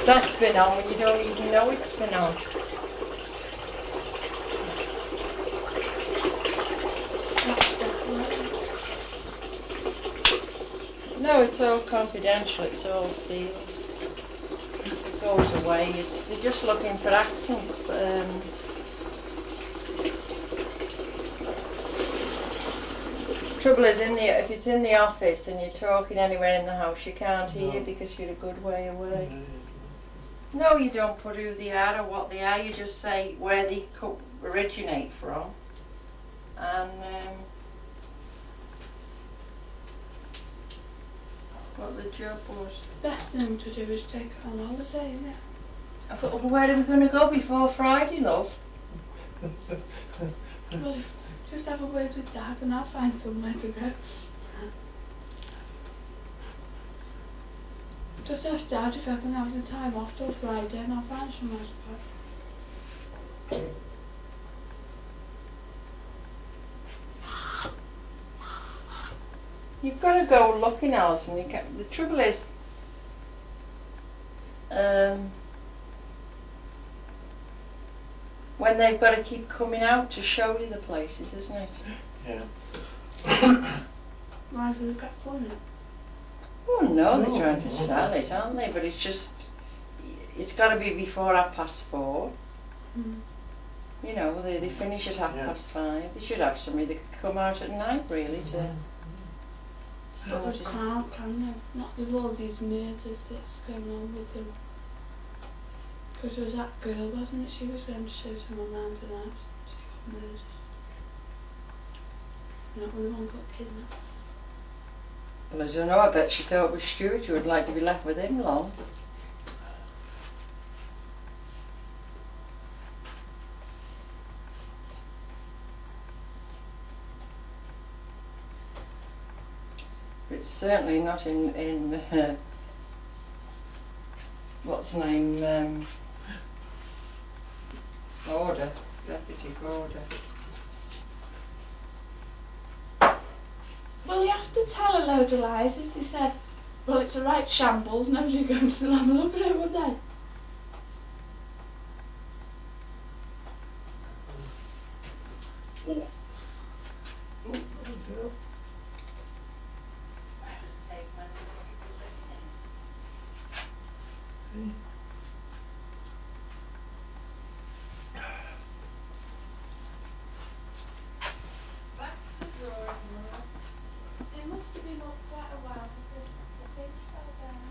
That's been on when you don't even know it's been on. No, it's all confidential, it's all sealed. If it goes away, they're just looking for accents. Trouble is, if it's in the office and you're talking anywhere in the house, you can't hear because you're a good way away. No, you don't put who they are or what they are, you just say where they originate from. And what the job was. Best thing to do is take it on holiday, isn't it? I thought, well, where are we going to go before Friday, love? Well, just have a word with Dad and I'll find somewhere to go. Just ask Dad if I can have the time off till Friday and I'll find somewhere to go. You've got to go looking, Alison. The trouble is, when they've got to keep coming out to show you the places, isn't it? Yeah. Why do we get funny? Oh no, they're trying to sell it, aren't they? But it's got to be before 4:30. You know, they finish at 5:30. They should have somebody that could come out at night, really, to... But they can't, can they? Not with all these murders that's going on with them. Because there was that girl, wasn't it? She was going to show someone around the house. She got murdered. Not when the one got kidnapped. Well, I don't know, I bet she thought it was Stuart who would like to be left with him long. It's certainly not in what's the name, order, deputy order. Well, you have to tell a load of lies if they said, well, it's a right shambles, nobody would go and still have a look at it, would they? It must have been up quite a while because the thing fell down.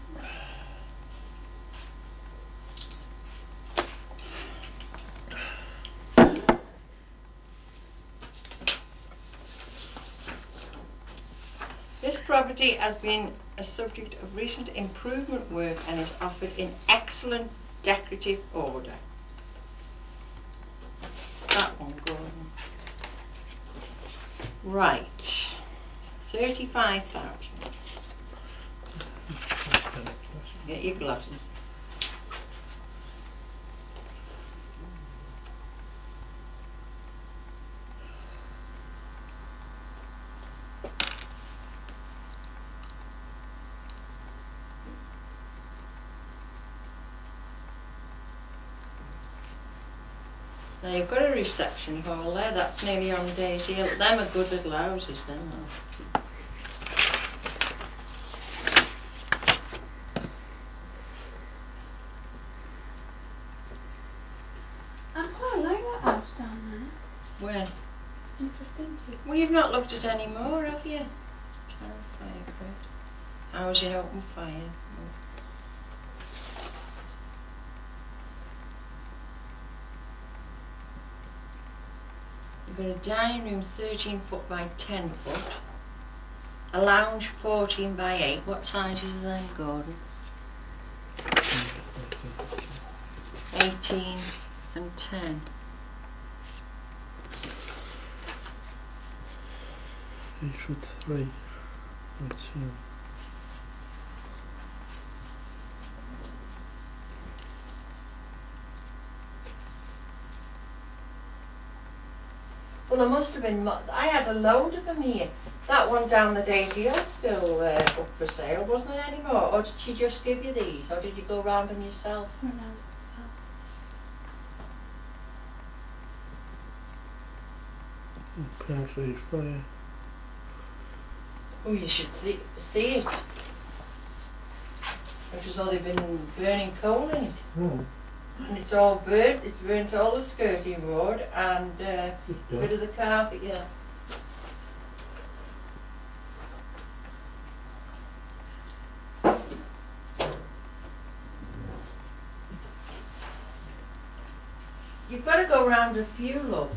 This property has been a subject of recent improvement work and is offered in excellent decorative order. That one, Gordon. Right. 35,000. Get your glasses. Now you've got a reception hall there, that's nearly on Daisy Hill. Them are good little houses, them are. I quite like that house down there. Where? You've just been to. Well, you've not looked at any more, have you? Town fire code. Housing open fire. You've got a dining room 13 foot by 10 foot. A lounge 14 by 8. What sizes are them, Gordon? 18 and 10. 8'3". That's Well, there must have been. I had a load of them here. That one down the Daisy Hill still up for sale, wasn't it anymore? Or did she just give you these, or did you go round them yourself? Went round to the Power Tree Fire. Oh, you should see it. Because all they've been burning coal in it. Oh. And it's all burnt. It's burnt all the skirting board and a bit of the carpet, yeah. You've got to go round a few, love.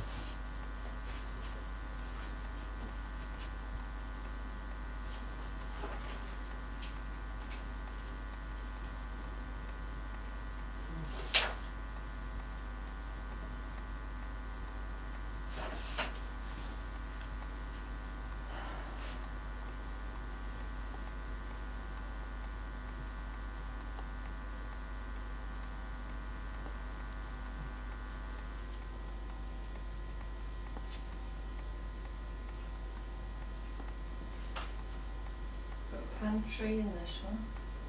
Got a pantry in this one.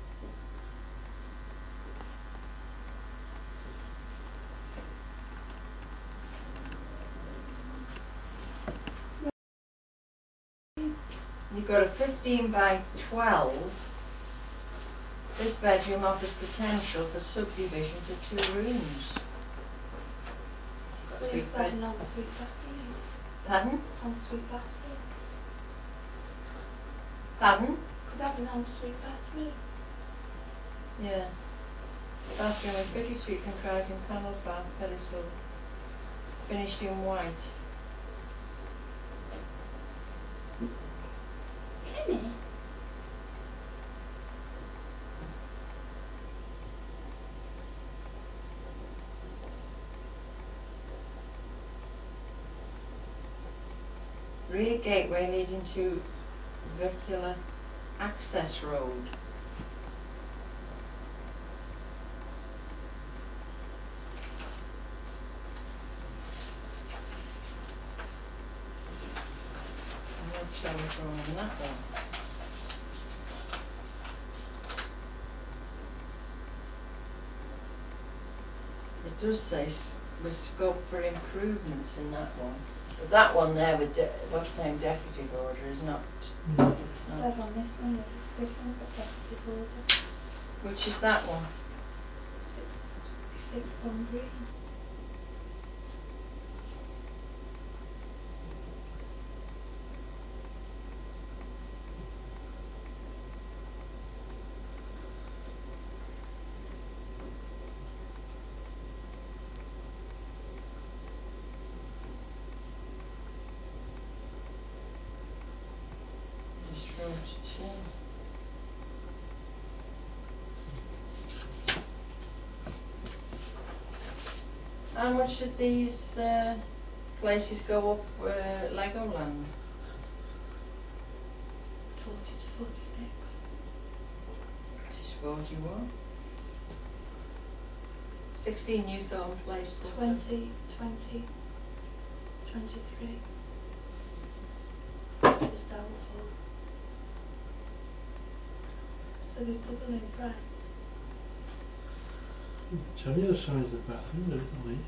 You've got a 15 by 12. This bedroom offers potential for subdivision to 2 rooms. Got a big bed. an ensuite bathroom. Pardon? Ensuite bathroom. Pardon? Could have an ensuite bathroom. Yeah. Bathroom with pretty suite comprising panelled bath, pedestal, finished in white. Timmy? Rear gateway leading to vehicular access road. No telephone on that one. It does say with scope for improvements in that one. But that one there with what's the name, deputy order is not. It's It not. says on this one, this one's got deputy order. Which is that one? 6 Pond Green. Just wrote it in. How much did these places go up Legoland? 40 to 46. This is 41. 16 Newthorne Place. 20, 20, 23. It's doubtful. So they're double in price. Tell you the size of the bathroom, don't they?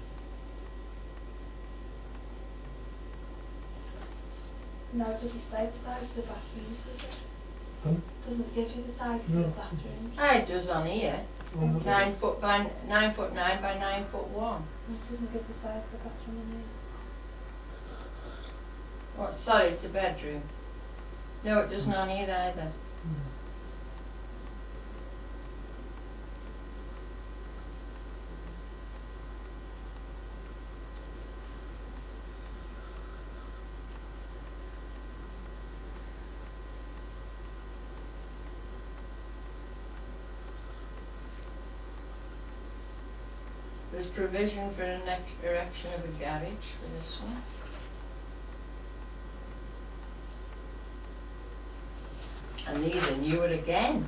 No, it doesn't say the size of the bathrooms, does it? Huh? Doesn't give you the size of No. the bathrooms. It does on here. Oh, 9 foot by 9 foot 9 by 9 foot 1. It doesn't give the size of the bathroom on here. What? Sorry, it's a bedroom. No, it doesn't on here either. There's provision for an erection of a garage for this one. And these are newer again.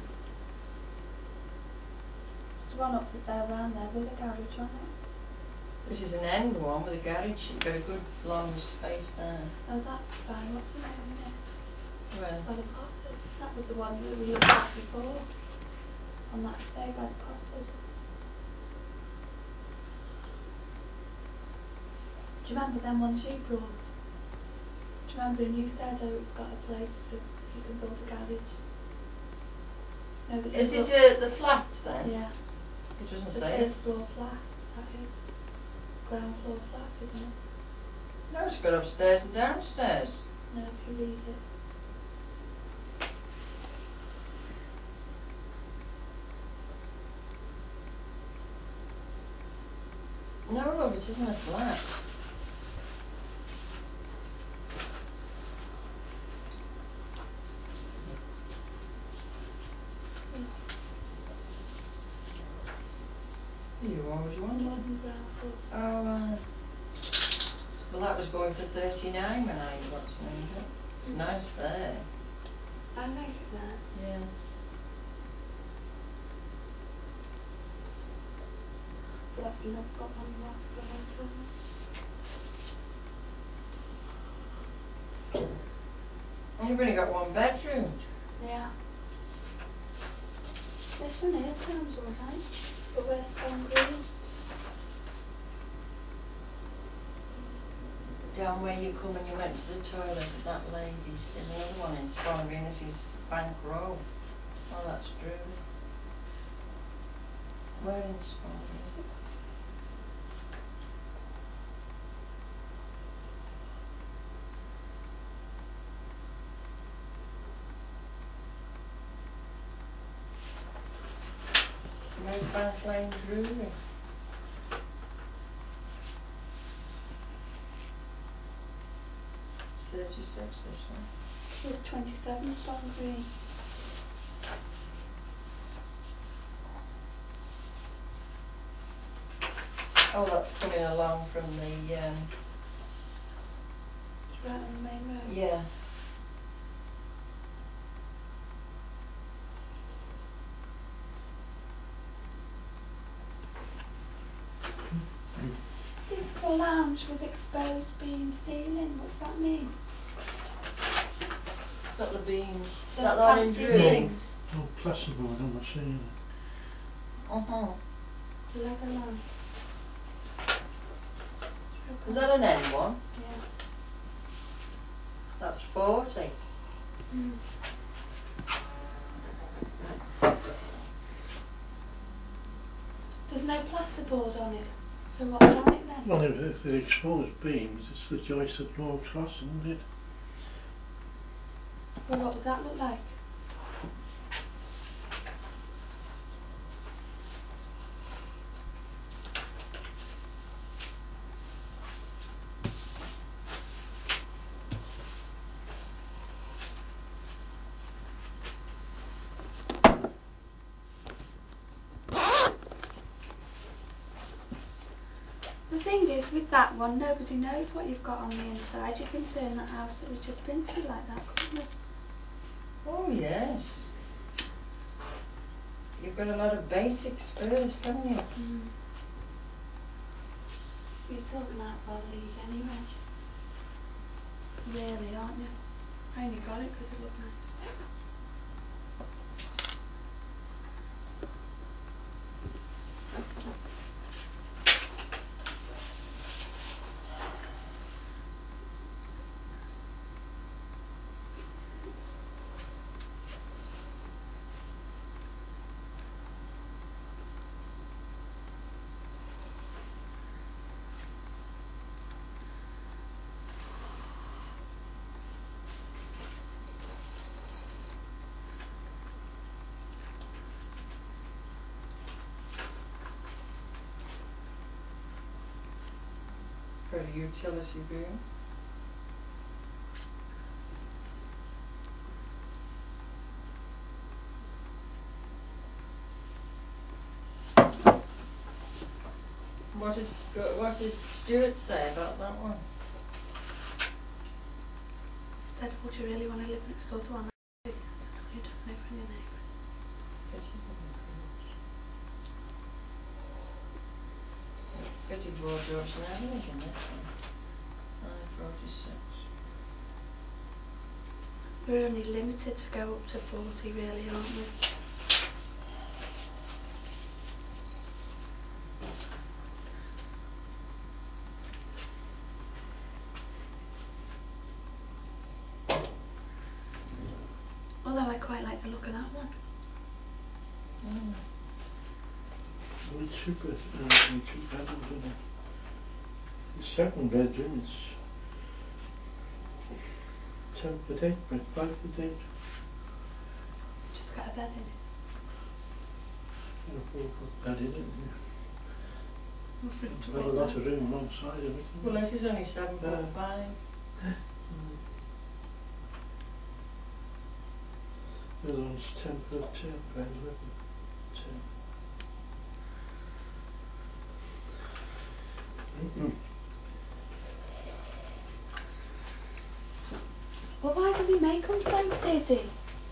There's one up for sale round there with a garage on it. This is an end one with a garage. You've got a good long space there. Oh, that's fine. What's the name of it? Where? By the Potters. That was the one that we looked at before. On that estate by the Potters. Do you remember them ones you brought? Do you remember in Newstead how it's got a place for you can build a garage? No, that Is you it the flats then? Yeah. It doesn't It's a say. first floor flat, that is. Ground floor flat, isn't it? No, it's got upstairs and downstairs. No, if you read it. No, love, it isn't a flat. You always wondered. Modern ground floor. Oh, well, that was going for 39 when I got to know it. It's nice there. I like it there. Yeah. But that's not got on the market for a long time. You've only got one bedroom. Yeah. This one here sounds alright. But where's Spon Green? Down where you come and you went to the toilet at that lady's. There's another one in Spon Green. This is Bank Row. Oh, that's Drury. Where in Spon Green is this? Where's Bank Lane, Drury? It's 36, this one. There's 27 Spon Green. Oh, that's coming along from the, It's right on the main road. yeah. This is a lounge with exposed beam ceiling. What's that mean? Got the beams. Is The that the one in fancy Drury? beams. Oh, plasterboard on the ceiling. Uh-huh. The leather lounge. Is that an N one? Yeah. That's 40. Mm. There's no plasterboard on it. So what's on it then? Well, if they're exposed beams, it's the joist at low truss, isn't it? Well, what would that look like? The thing is, with that one, nobody knows what you've got on the inside. You can turn that house that was just painted like that, couldn't you? Oh, yes. You've got a lot of basics first, haven't you? Mm. You're talking out of our league anyway. Really, aren't you? I only got it because it looked nice. Got a utility room. What did Stuart say about that one? Said, would you really want to live next door to one? I said, no, you don't know from your neighbours. Fitted wardrobes and everything in this one. 946. We're only limited to go up to 40 really, aren't we? Although I quite like the look of that one. Well, it's super, two bedrooms, isn't it? The second bedroom, it's 10 foot 8 by 5 foot 8. Just got a bed in it. And a 4 foot bed in it. We'll front to Got a what lot that. of room alongside of it. Well, this is only 7.5. The other one's 10 foot 10 by 11. 10. Well, why do they make them so dirty?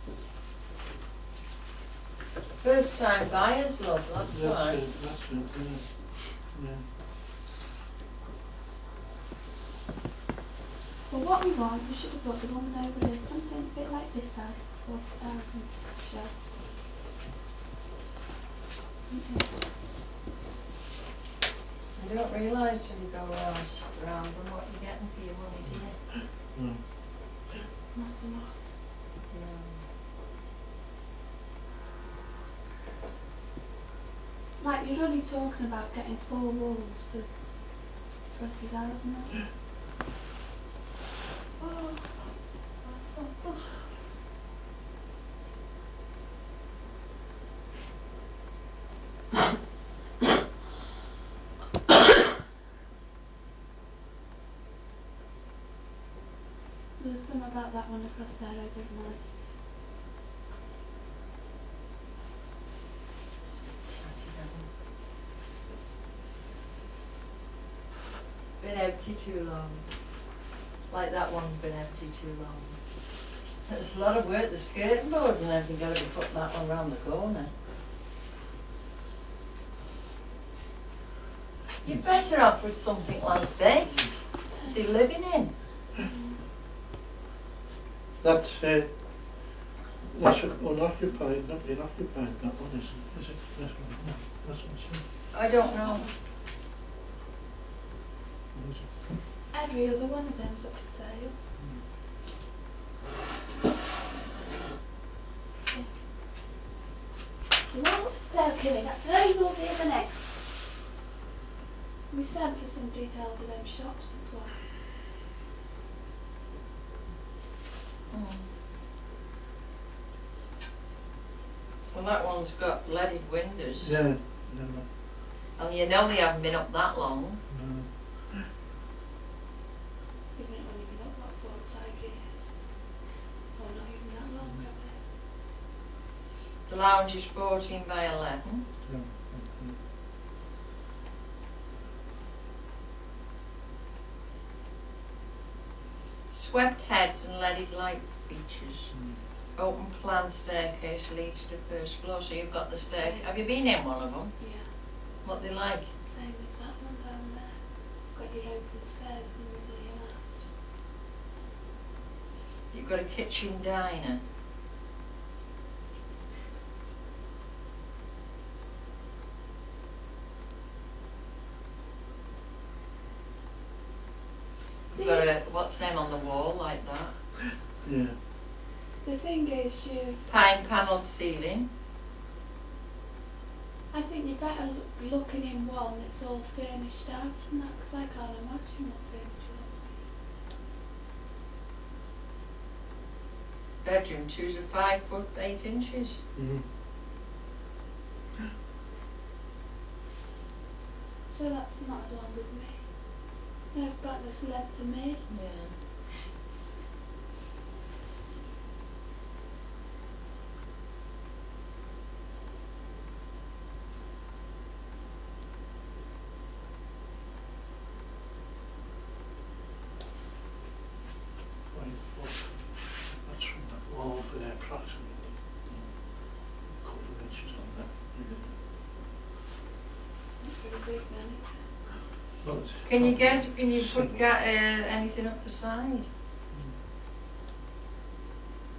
First time buyers, love, that's why. That's it, yeah. Well, what we want, we should have got the woman over here, something a bit like this size for 40,000 shelves. You don't realise till you go around them what you're getting for your money, do you? No. Not a lot. No. Like, you're only talking about getting 4 walls for 20,000. Oh. There's some about that one across there I don't like. Been empty too long. Like that one's been empty too long. It's a lot of work, the skirting boards and everything got to be put that one round the corner. You're better off with something like this to be living in. That's unoccupied, not been occupied, that one isn't, is it? This one, no, that's what it. I don't know. Every other one of them's up for sale. Well, okay, that's very good, isn't it? We sent for some details of them shops and flats. Well, that one's got leaded windows. Yeah. And you know they haven't been up that long. They've only been up, what, 4 or 5 years? Or not even that long, have they? The lounge is 14 by 11. Swept heads and leaded light features. Open plan staircase leads to first floor. So you've got the stair. Have you been in one of them? Yeah. What they like? Same as that one down there. Got your open stairs in the middle of your lounge. You've got a kitchen diner. You've got a, what's name on the wall like that? Yeah. The thing is, pine panel ceiling. I think you're better looking in one that's all furnished out and that, because I can't imagine what furniture looks like. Bedroom 2's a 5 foot 8 inches. So that's not as long as me. No, about this length of me. Yeah. That's from that wall for their approximately a couple of inches on that. Not very big then, is it? Well, Can you put anything up the side?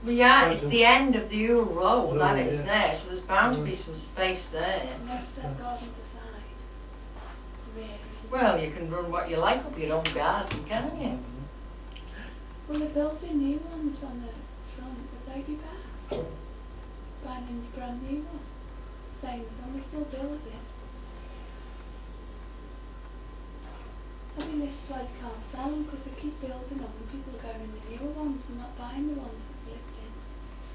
Well, yeah, it's the end of the Ewell Road, that is yeah. there, so there's bound to be some space there. Yeah, no, it says gardens aside. Really. Well, you can run what you like up your own garden, can't you? Well, they're building new ones on the front. Would they be bad? Buying a brand new one? Same as them, they're still building. I think this is why they can't sell them, because they keep building them and people are going in the newer ones and not buying the ones that they've lived in.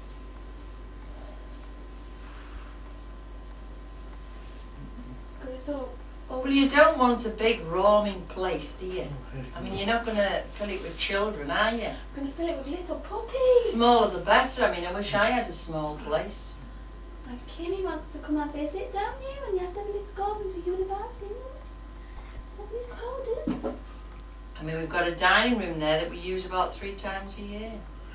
Because it's all... Well, you don't want a big roaming place, do you? I mean, you're not going to fill it with children, are you? I'm going to fill it with little puppies. Smaller the better. I mean, I wish I had a small place. Like Kimmy wants to come and visit, don't you? And you have to have a little garden to university. Have you garden? I mean, we've got a dining room there that we use about 3 times a year.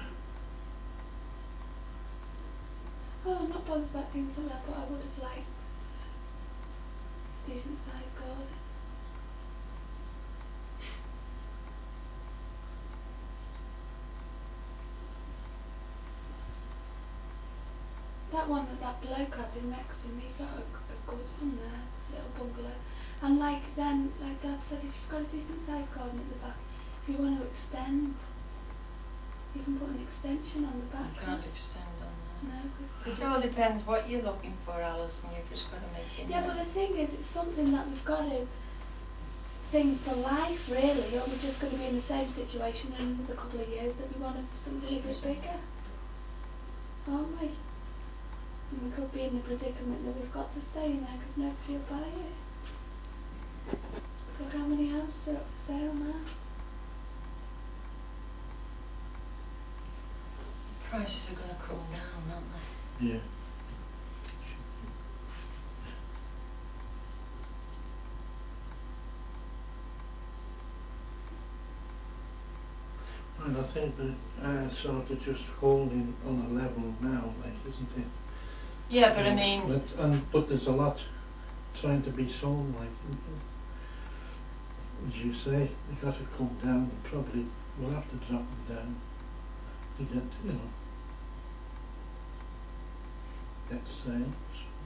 Oh, I'm not bothered about things like that, but I would have liked a decent sized garden. That one that bloke had in Wrexham, he got a good one there, little bungalow. And like Dad said, if you've got a decent sized garden at the back, if you want to extend, you can put an extension on the back. You can't extend on that. No, because It all depends what you're looking for, Alison. You've just got to make it. Yeah, but the thing is, it's something that we've got to think for life, really, or we're just going to be in the same situation in another couple of years that we want something a bit bigger, aren't we? And we could be in the predicament that we've got to stay in there because nobody will buy it. So how many houses are up for sale now? Prices are going to come down, aren't they? Yeah. And I think that sort of just holding on a level now, like, isn't it? Yeah, but I mean... But there's a lot trying to be sold, like, as you say, they've got to come down, and probably we'll have to drop them down to get, get sales.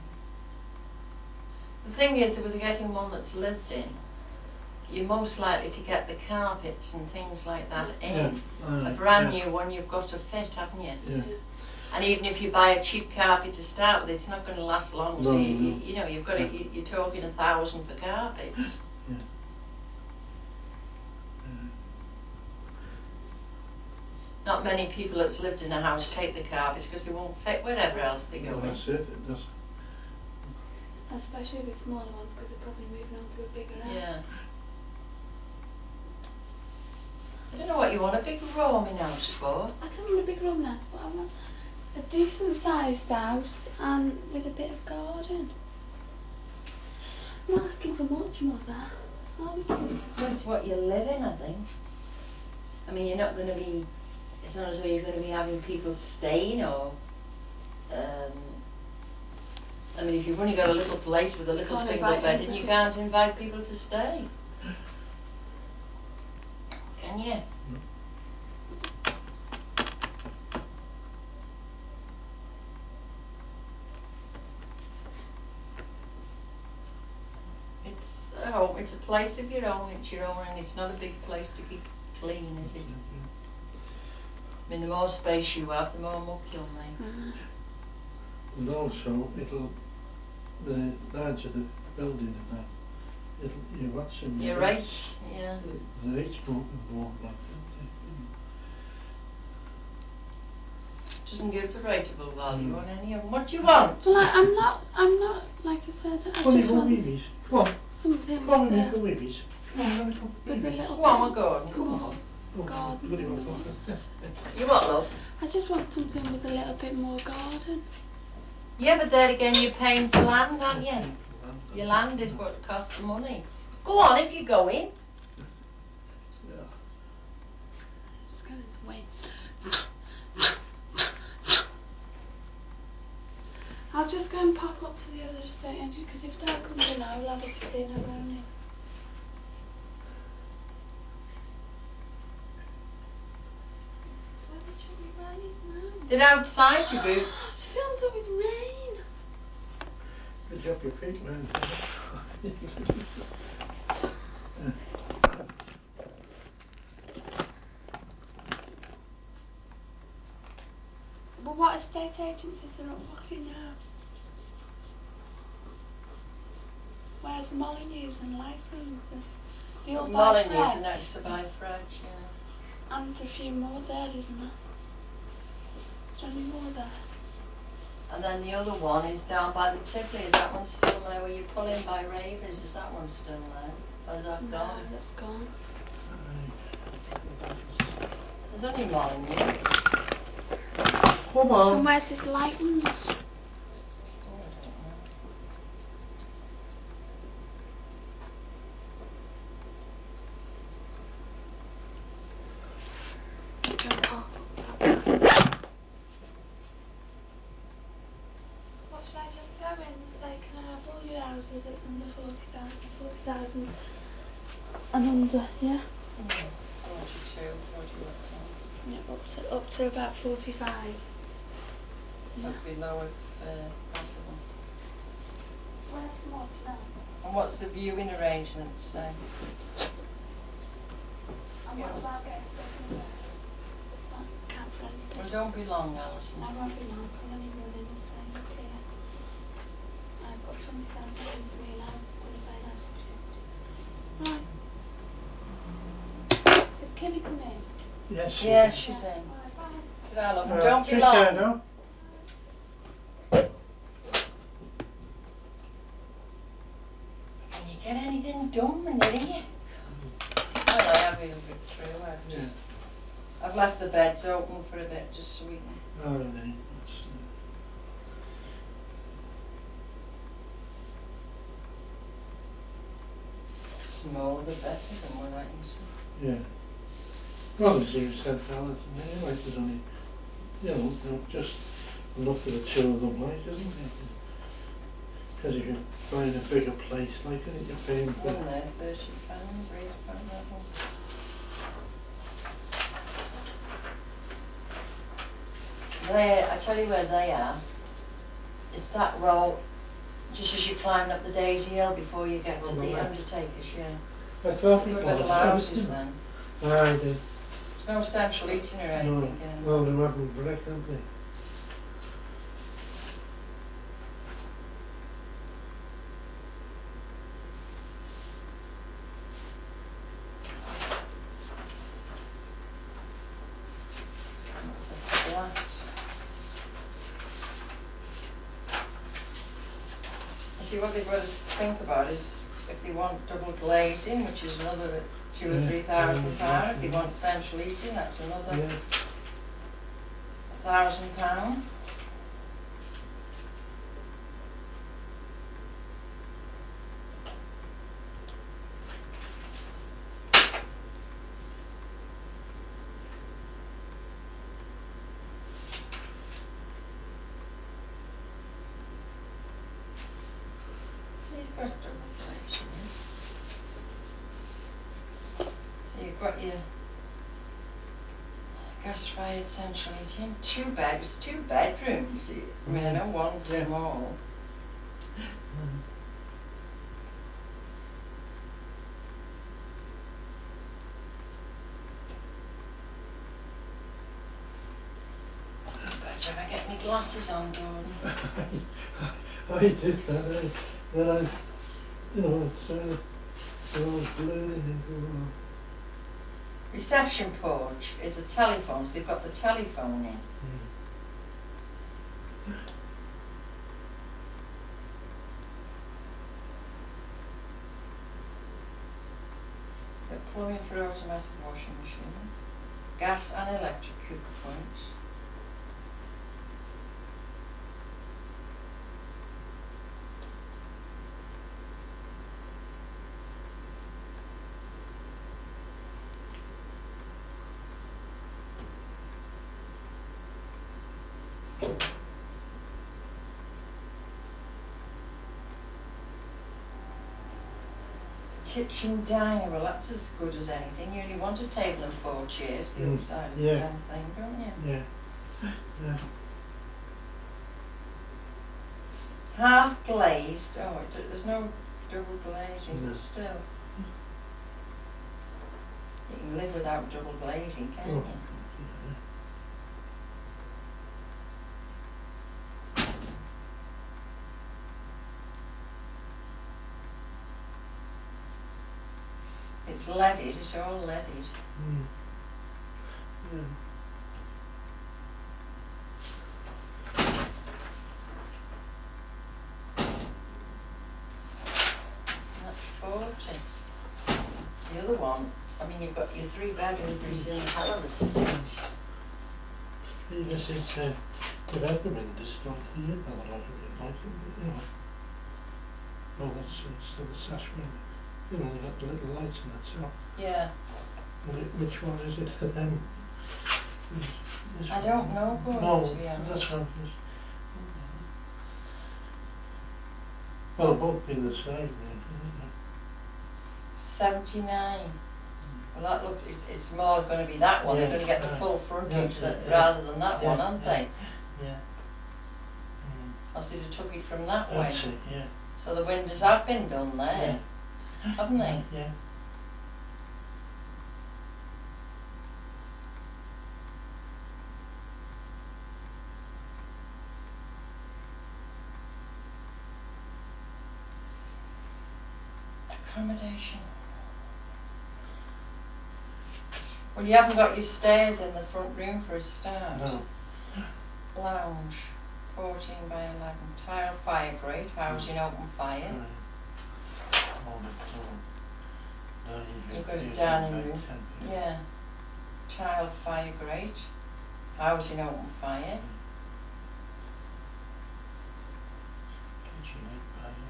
The thing is that with getting one that's lived in, you're most likely to get the carpets and things like that in. Yeah. A brand new one you've got to fit, haven't you? Yeah. And even if you buy a cheap carpet to start with, it's not going to last long. No, So no. you've got to, you're talking 1,000 for carpets. Yeah. Not many people that's lived in a house take the carpets because they won't fit wherever else they go in. That's it does. Especially with smaller ones because they're probably moving on to a bigger house. Yeah. I don't know what you want a big roaming house for. I don't want a big room house, but I want a decent sized house and with a bit of garden. I'm not asking for much more than that, are we? That's what you live in, I think. I mean, you're not going to be, it's not as though you're going to be having people staying or, I mean, if you've only got a little place with a little Can't single invite bed, anybody. you can't invite people to stay. Can you? It's a home, it's a place of your own, it's your own, and it's not a big place to keep clean, is it? I mean, the more space you have, the more muck you'll make. And also, the larger the building and that, you're watching Your rates, yeah. The rates won't go up like that. Doesn't give the rateable value on any of them. What do you want? Well, I'm not, like I said, I just want Babies. Come on. something Come on, with little babies. Come on, little with a babies. little Come on, bit we're going. Come more on. garden Bloody than well, there was. You what, love? I just want something with a little bit more garden. Yeah, but there again, you're paying for land, aren't you? Your land is what costs the money. Go on, if you're going. Yeah. It's going away. I'll just go and pop up to the other estate agent because if Dad comes in, I'll have it for dinner, won't he? Why would you be right now? They're outside your boots. It's filled up with rain. Good job your feet weren't there. But what estate agencies are not looking now? Where's Molyneux and Lightings? The old Molyneux by and next to by Fred, yeah. And there's a few more there, isn't there? Is there any more there? And then the other one is down by the Tivoli. Is that one still there where you pull in by Ravers? Is that one still there? Or is that No, gone? that's gone. There's only Molyneux. Come on. And where's this Lightings? Oh, I Don't park up top. What should I just go in and say, can I have all your houses that's under 40,000 and under, yeah? 42, 40 what time? Yeah, up to about 45. Yeah. That'd be low if possible. Where's the lodge now? And what's the viewing arrangements say? And what about getting stuff in there? It's not count for anything. Well, don't be long, Alison. I won't be long, I'll only run in and say, look here, I've got 20,000 into me and I'm going to pay that subject. Right. Did Kimmy come in? Yes, Yeah, she's in. Right, bye. Ta-ra, love. And don't be take long. care now. Can you get anything done when you're here? Well, I have been through. I've left the beds open for a bit just so we can. Oh, then. Smaller the better, the more I can see. Yeah. Well, as you said, Alison, anyway, there's only, just enough for the two of them, like, isn't it? Because if you're buying a bigger place, like, I think you're paying for. One there, £30, £8 that one. I tell you where they are. It's that road, just as you're climbing up the Daisy Hill before you get to the Undertakers, yeah. I thought it Good was. little houses then. Aye, they. There's no central heating or anything in Well, them. they haven't brick, have they? It's a flat. See, what they've got to think about is if they want double glazing, which is another £2,000 or £3,000. If they want central heating, that's another £1,000. He's got double glazing, yeah. So you've got your gas-fired central heating, it's two bedrooms. I mean, I know one's small. Better if I get my glasses on, Gordon. I did that, then I, it's all blurred into Reception porch is the telephones. They've got the telephone in. Got plumbing for automatic washing machine, gas and electric cooker points. Kitchen diner, well that's as good as anything. You only want a table and 4 chairs the other side of the damn thing, don't you? Yeah. Yeah. Half glazed. Oh, there's no double glazing, No. but still. You can live without double glazing, can't Oh. you? Yeah. It's leaded, it's all leaded. Mm. Yeah. That's 40. The other one, I mean, you've got your 3 bedroom, but it's in a hell of a state. See, this is, without the windows still here, by the look of it, like, you know. Well, that's still the sash window. You know, you've got the little lights in the top. Yeah. Which one is it for them? This I one? don't know, Gordon, No, to be honest. that's one. Well, both be the same, yeah. 79. Well, that looks, it's more going to be that one. They're Yes, going to get the right. full frontage Yeah, yeah, rather than that yeah, one, aren't yeah, they? Yeah. Else they'd have took it from that way. That's it, yeah. So the windows have been done there, haven't they? Yeah. Accommodation. Well, you haven't got your stairs in the front room for a start. No. Lounge, 14 by 11. Tile fire grate, housing open fire. You've got a dining room. Yeah. Tile fire grate, housing open fire. Kitchen 8 by 8.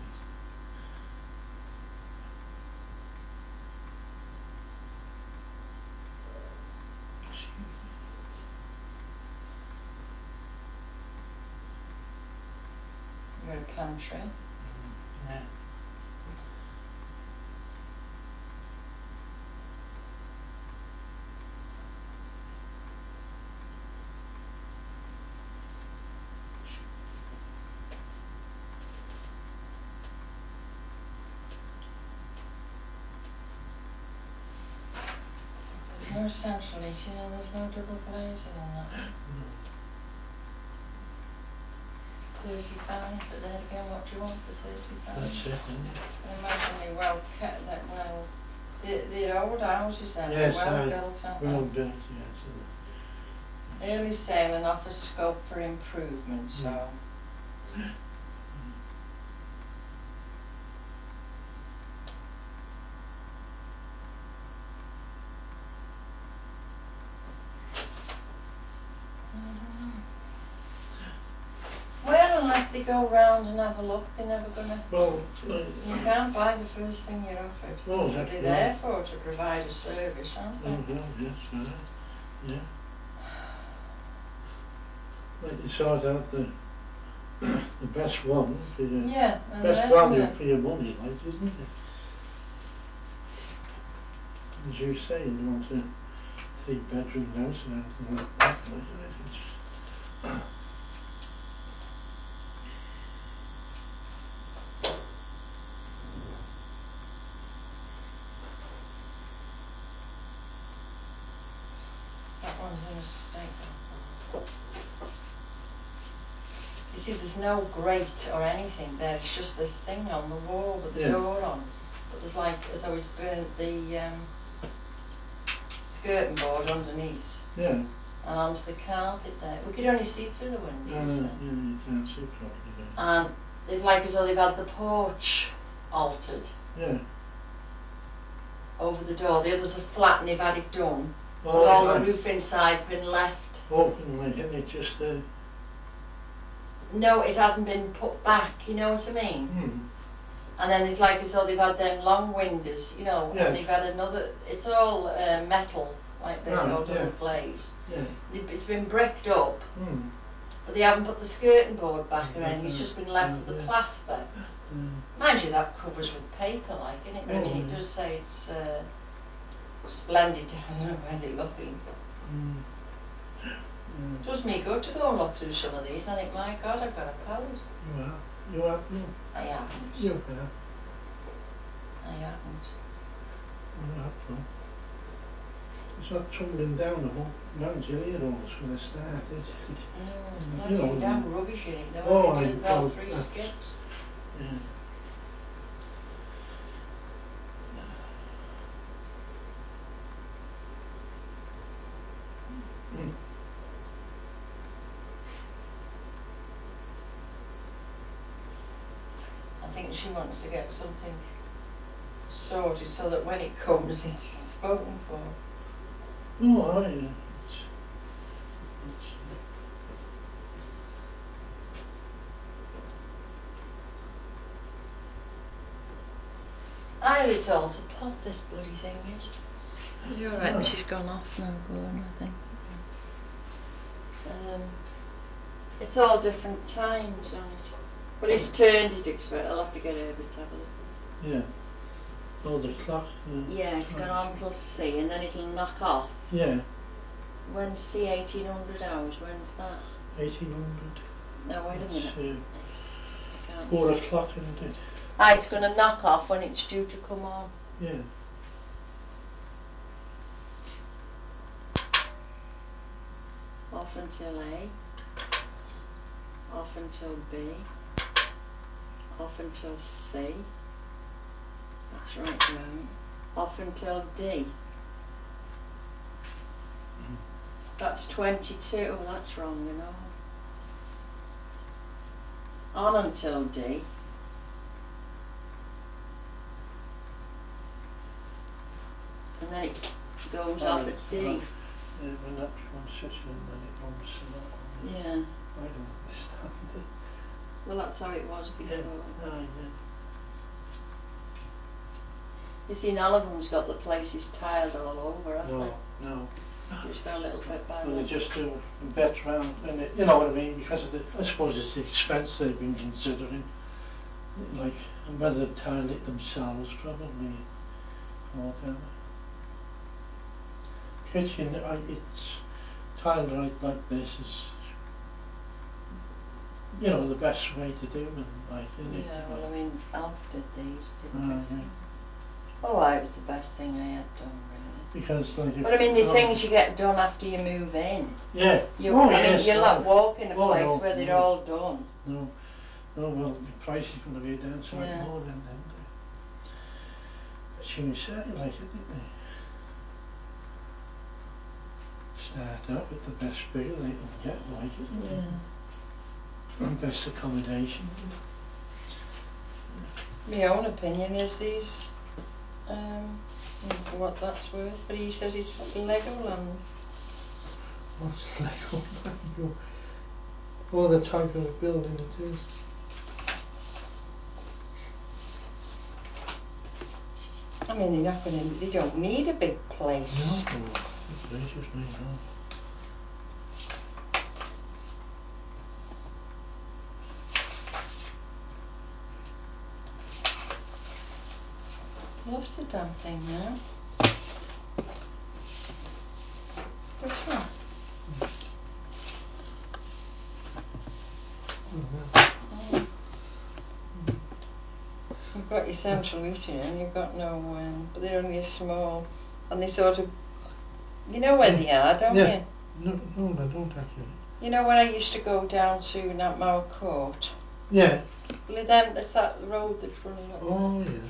You've got a pantry. Yeah. There's no central heating and there's no double glazing in that one. No. 35, but then again, what do you want for 35? That's it, isn't it? I imagine they're well kept, that well. They're old houses then, Yes, they're well built, aren't well they? built, yes. Early sale and offers scope for improvement, so. I don't know. Well, unless they go round and have a look, they're never gonna. Well, You can't buy the first thing you're offered. Oh, That's what that's they're right. there for, to provide a service, aren't they? oh, well, yes, right. Yeah. Like you sort out the best one for your Yeah, and best then, value for your money, like, isn't it? As you say, you want a 3 bedroom house and everything like that, like, it's that one's in a state. You see, there's no grate or anything there, it's just this thing on the wall with the Yeah. door on. But there's like, as though it's burnt the skirting board underneath yeah. and onto the carpet there. We could only see through the windows Yeah, then. you can't see properly there. And they've like as though they've had the porch altered Yeah. over the door. The others are flat and they've had it done. Oh, But all the right. roof inside's been left. Open, like, isn't it just No, it hasn't been put back, you know what I mean? And then it's like as though they've had them long windows, you know, Yes. and they've had another, it's all metal, like this, Right, all double yeah. glazed. Yeah. It's been bricked up, Mm. but they haven't put the skirting board back or anything, it's just been left with the Yeah. plaster. Mind you, that covers with paper, like, innit? I mean, it Mm. does say it's splendid, I don't know where they're looking. Does me good to go and look through some of these and I think, my God, I've got a pallet. You have, no. I haven't. You have. I haven't. You have, no. It's not tumbling down the whole Mount Gilead almost for the start, is it? No, it's bloody damn rubbish in it though. Oh, I did about 3 that's, skips. yeah. I think she wants to get something sorted so that when it comes it's spoken for. Oh, yeah. I it's all to pot this bloody thing is. You're right, this has gone off now, going, I think. It's all different times on it. But it's turned it, expect I'll have to get Herbert to have a look. Yeah. Oh, the clock. Yeah, it's gone on till C and then it'll knock off. Yeah. When's C 1800 hours? When's that? 1800. No, wait a minute. 4 o'clock, isn't it? Ah, it's going to knock off when it's due to come on. Yeah. Off until A. Off until B. Off until C. That's right, down. Off until D. That's 22. Oh, that's wrong, you know. On until D. And then it goes off at D. Yeah, when that one sits in, then it goes to that one. Yeah. I don't understand it. Well, that's how it was before. Yeah. Yeah. You see, none of them's got the places tiled all over, have they? No. Just got a little bit by Well, they little. just do a bit round, and you know what I mean, because of the, I suppose it's the expense they've been considering, like, and whether they tile it themselves, probably, or whatever. Kitchen, it's tiled right like this is, you know, the best way to do them, like, isn't it? Yeah, well, I mean, Alf did these, didn't he? Yeah. Oh, it was the best thing I had done, really. Because, like, But I mean, the things you get done after you move in. Yeah. I mean, you'll not walk in a place no, where they're all done. No, well, the price is going to be a downside more than them. But she was saying, like, didn't they? Start out with the best figure they can get, like, isn't it? And best accommodation. My own opinion is these, for what that's worth, but he says it's Legoland. What's Legoland? Oh, the type of building it is. I mean, they don't need a big place. No, they just need no. Lost the damn thing now. Which one? Oh. You've got your central heating and you've got no, but they're only a small, and they sort of, you know where they are, don't you? No, I don't actually. You know when I used to go down to Knapmire Court? Yeah. Well, there's that road that's running up. Oh, yeah.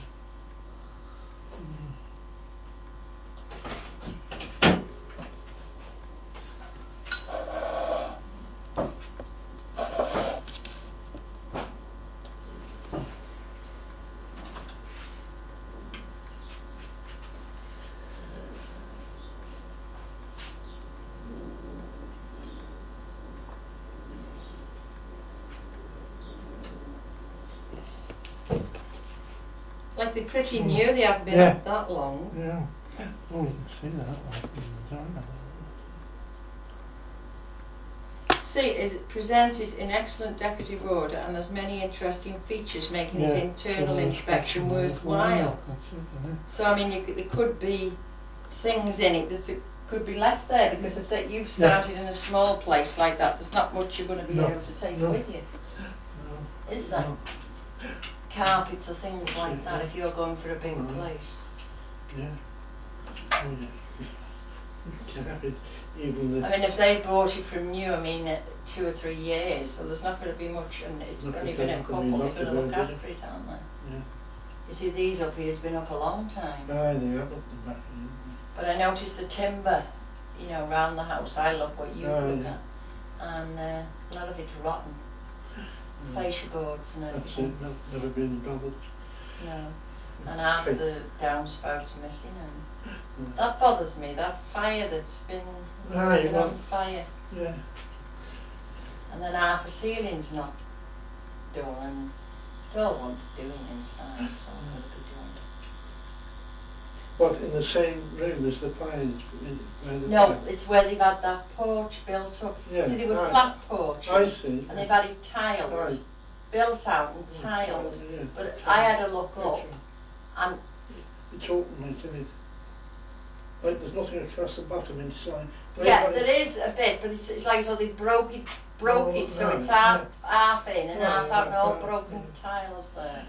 Like they're pretty new, they haven't been up that long. Yeah. Oh, you can see that like in the design. See, is it presented in excellent decorative order and has many interesting features, making its internal inspection worthwhile. That's it, isn't it? So I mean, there could be things in it. could be left there, because if that you've started in a small place like that, there's not much you're going to be able to take with you. No. Is there? No. Carpets or things like that, if you're going for a big Right. place. Yeah. Oh yeah. Carpet, even the. I mean, if they bought it from new, I mean, 2 or 3 years, well, there's not going to be much, and it's Not only gonna- been a not couple, gonna be you're lots going to of look road, is after it, aren't they? Yeah. You see, these up here's been up a long time. Aye, they have up the back. But I noticed the timber, you know, round the house. I love what you look Yeah. at. And a lot of it's rotten. Fascia boards and That's everything. it. No, never been bothered. No. And half the downspouts missing, and that bothers me. That fire that's been, on fire. Yeah. And then half the ceiling's not done, and it all wants doing inside. It's all got to be done. What, in the same room as the fire? No, it's where they've had that porch built up. Yeah, See, they were right. flat porches. I see. And they've had it tiled, Right. built out and tiled. Yeah. But I had a look up, and it's open, like, isn't it? Like, there's nothing across the bottom inside. yeah, there is a bit, but it's like so they broke it, so it's half in and half out, and all broken tiles there.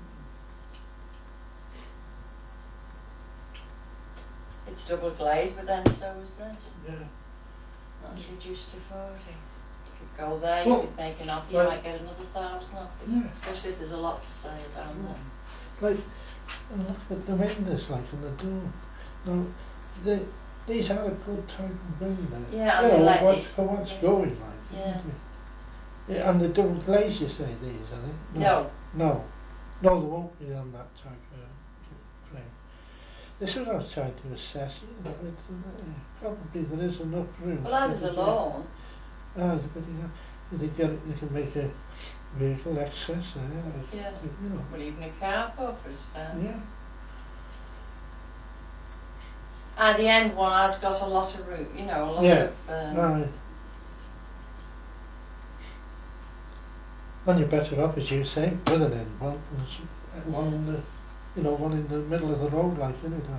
It's double glazed, but then so is this. Yeah. That's reduced to 40. If you go there, Well, you could make an offer, you might get another 1,000 off it. Yeah. Especially if there's a lot for sale down there. Like, and look at the windows, like, and the door. Now, these are a good type of window. Yeah, you and know, leaded. for what's going like. Yeah. Yeah. And the double glaze, you say, these, are they? No. No, they won't be on that type of frame. This is what I was trying to assess, you know, probably there is enough room. Well, that is a lawn. But they can make a vehicle access there. Yeah. You know. Well, even a carport for a stand. Yeah. And the end one has got a lot of room, you know, a lot Yeah. of. And you're better off, as you say, with an end one, one in the, you know, one in the middle of the road, like, isn't it?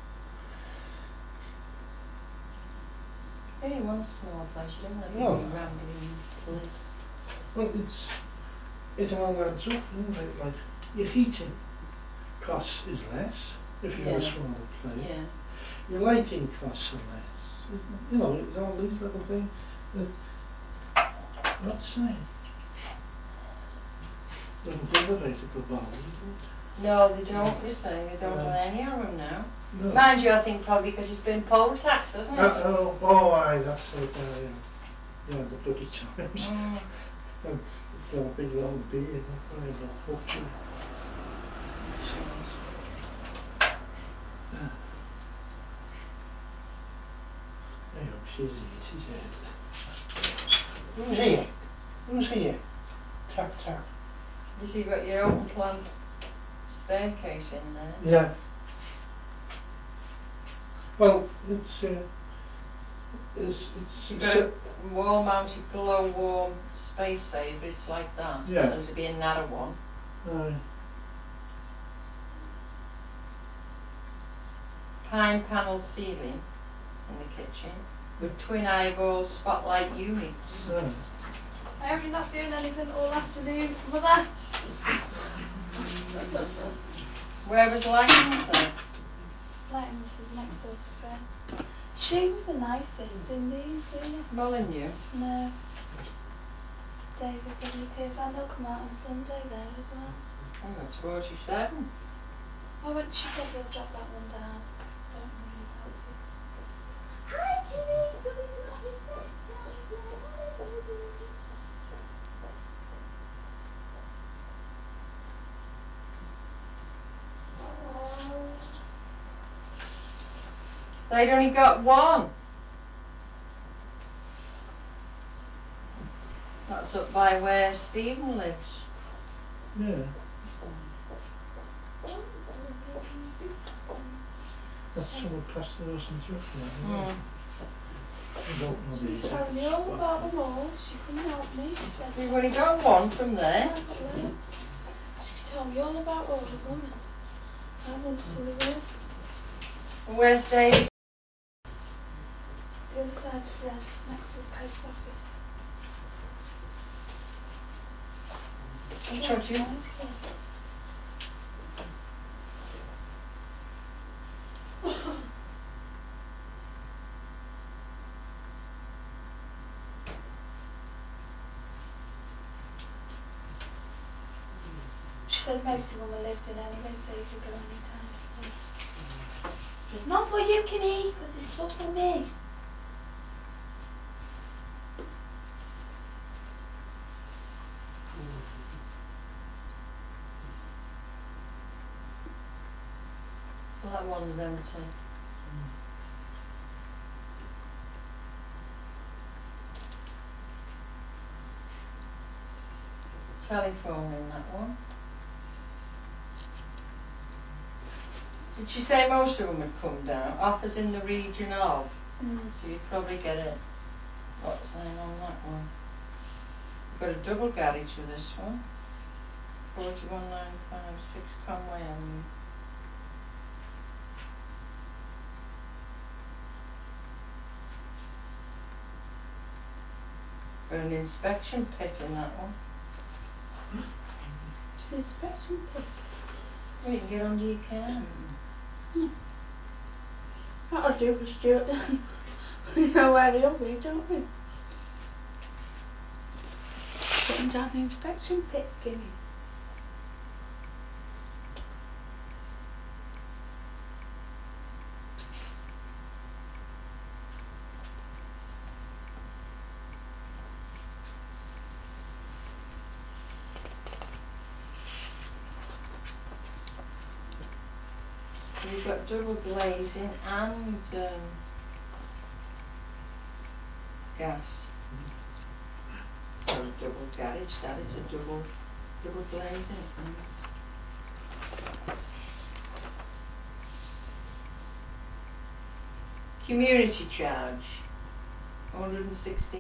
You only want a small place, you don't live in a rambling place. Well, it all adds up, doesn't it? Like, your heating costs is less if you have a smaller place. Yeah. Your lighting costs are less. You know, it's all these little things that, not the same. Doesn't give a rate of the value, No, they don't, you say, they don't on any of them now. No. Mind you, I think probably because it's been poll tax, hasn't it? Aye, that's it, yeah, the bloody times. And it's got a big long beard, I got hooked to. I hope she's here. Who's here? Tap, tap. You see, you've got your open plan staircase in there. Yeah. Well, it's You've got a wall-mounted glow warm space saver, it's like that. Yeah. It'll be a narrow one. Pine panel ceiling in the kitchen with twin eyeball spotlight units. I hope you're not doing anything all afternoon, Mother. Where was Lightning's then? Lightning's is next door to Fred's. She was the nicest, didn't you see her? Molyneux? No. David W. Pearce, and they'll come out on Sunday there as well. Oh, that's 47. Oh, but she said they'll drop that one down. Don't worry about it. Hi, Kitty! They'd only got one. That's up by where Stephen lives. Yeah. That's someone passed the horse and just now. I don't know the She was exact telling me all spot. about them all. She couldn't help me. She said, We've only got one from there. I've got loads. She told me all about all of them and how wonderful they were. Where's Dave? The other side of Red, next to the post office. Told you. She said most of them are lived in anyway, so you could go any time to see. It's not for you, Kenny, because it's stuff for me. Well, that one's empty. Telephone in that one. Did she say most of them would come down? Offers in the region of? So you'd probably get it. What's saying on that one? You've got a double garage for this one. 41956 Conway Avenue. Got an inspection pit in that one. It's an inspection pit. Well, you can get under your car. That'll do for Stuart then. We know where he'll be, don't we? Put him down the inspection pit, Kenny. You've got double glazing and gas. Or a double garage, that is a double glazing. Community charge, 116.